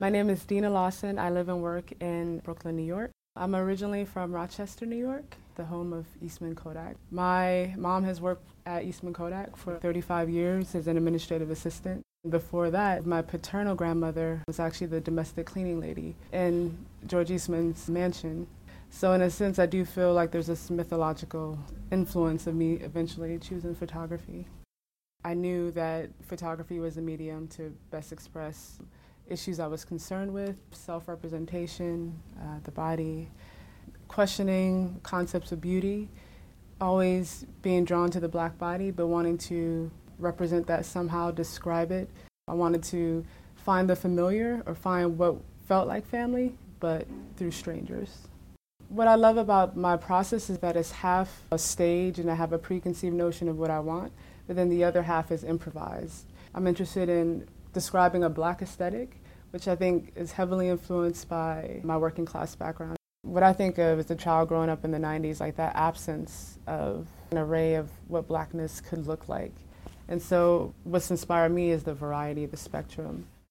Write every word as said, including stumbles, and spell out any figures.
My name is Dina Lawson. I live and work in Brooklyn, New York. I'm originally from Rochester, New York, the home of Eastman Kodak. My mom has worked at Eastman Kodak for thirty-five years as an administrative assistant. Before that, my paternal grandmother was actually the domestic cleaning lady in George Eastman's mansion. So in a sense, I do feel like there's this mythological influence of me eventually choosing photography. I knew that photography was a medium to best express issues I was concerned with: self-representation, uh, the body, questioning concepts of beauty, always being drawn to the black body, but wanting to represent that somehow, describe it. I wanted to find the familiar or find what felt like family, but through strangers. What I love about my process is that it's half a stage and I have a preconceived notion of what I want, but then the other half is improvised. I'm interested in describing a black aesthetic, which I think is heavily influenced by my working class background. What I think of as a child growing up in the nineties, like that absence of an array of what blackness could look like. And so what's inspired me is the variety, the spectrum.